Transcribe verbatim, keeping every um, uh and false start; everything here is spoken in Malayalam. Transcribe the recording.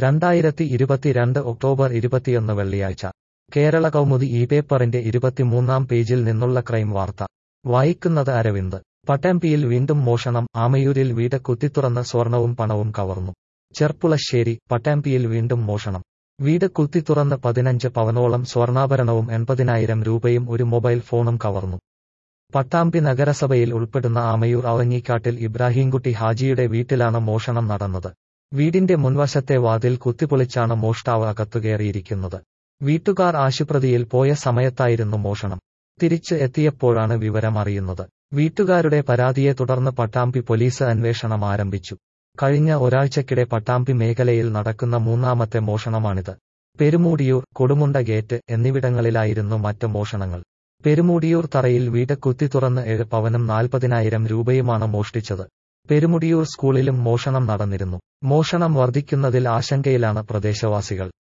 രണ്ടായിരത്തി ഇരുപത്തിരണ്ട് ഒക്ടോബർ ഇരുപത്തിയൊന്ന് വെള്ളിയാഴ്ച കേരള കൗമുദി ഈ പേപ്പറിന്റെ ഇരുപത്തിമൂന്നാം പേജിൽ നിന്നുള്ള ക്രൈം വാർത്ത വായിക്കുന്നത് അരവിന്ദ്. പട്ടാമ്പിയിൽ വീണ്ടും മോഷണം. ആമയൂരിൽ വീട് കുത്തിത്തുറന്ന് സ്വർണവും പണവും കവർന്നു. ചെർപ്പുളശ്ശേരി. പട്ടാമ്പിയിൽ വീണ്ടും മോഷണം. വീട് കുത്തിത്തുറന്ന് പതിനഞ്ച് പവനോളം സ്വർണ്ണാഭരണവും എൺപതിനായിരം രൂപയും ഒരു മൊബൈൽ ഫോണും കവർന്നു. പട്ടാമ്പി നഗരസഭയിൽ ഉൾപ്പെടുന്ന ആമയൂർ അവഞ്ഞിക്കാട്ടിൽ ഇബ്രാഹിംകുട്ടി ഹാജിയുടെ വീട്ടിലാണ് മോഷണം നടന്നത്. വീടിന്റെ മുൻവശത്തെ വാതിൽ കുത്തിപ്പൊളിച്ചാണ് മോഷ്ടാവ് അകത്തുകയറിയിരിക്കുന്നത്. വീട്ടുകാർ ആശുപത്രിയിൽ പോയ സമയത്തായിരുന്നു മോഷണം. തിരിച്ച് എത്തിയപ്പോഴാണ് വിവരം അറിയുന്നത്. വീട്ടുകാരുടെ പരാതിയെ തുടർന്ന് പട്ടാമ്പി പോലീസ് അന്വേഷണം ആരംഭിച്ചു. കഴിഞ്ഞ ഒരാഴ്ചക്കിടെ പട്ടാമ്പി മേഖലയിൽ നടക്കുന്ന മൂന്നാമത്തെ മോഷണമാണിത്. പെരുമൂടിയൂർ, കൊടുമുണ്ട ഗേറ്റ് എന്നിവിടങ്ങളിലായിരുന്നു മറ്റ് മോഷണങ്ങൾ. പെരുമൂടിയൂർ തറയിൽ വീട് കുത്തിത്തുറന്ന് ഏഴ് പവനും നാൽപ്പതിനായിരം രൂപയുമാണ് മോഷ്ടിച്ചത്. പെരുമുടിയൂർ സ്കൂളിലും മോഷണം നടന്നിരുന്നു. മോഷണം വർദ്ധിക്കുന്നതിൽ ആശങ്കയിലാണ് പ്രദേശവാസികൾ.